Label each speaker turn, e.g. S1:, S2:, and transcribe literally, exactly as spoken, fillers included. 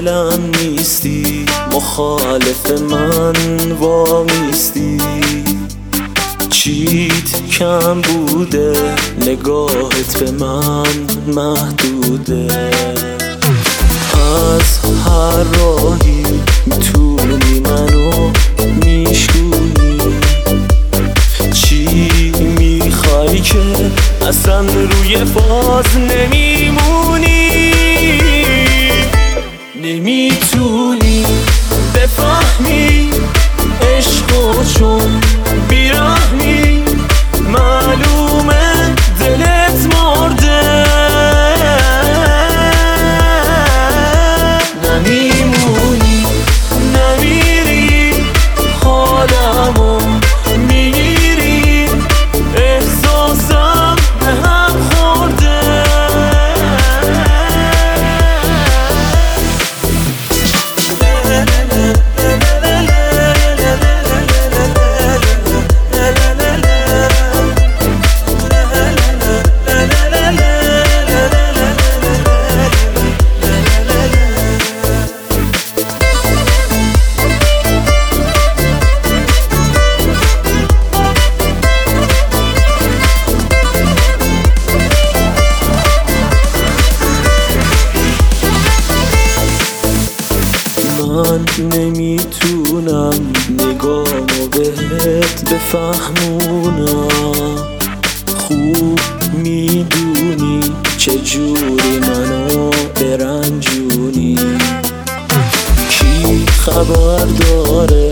S1: دلم نیستی، مخالف من وامیستی. چیت کم بوده، نگاهت به من محدوده. از هر راهی میتونی منو میشکونی. چی میخوای که اصلا روی فاز نمیمونی؟ نمیتونی بفهمی عشقو چون بیرحمی، معلومه دلت مرده. نمیمونی نمیری، حالمو میگیری، احساسم به هم خورده. من نمیتونم نگامو بهت بفهمونم. خوب میدونی چجوری منو برنجونی. کی خبر داره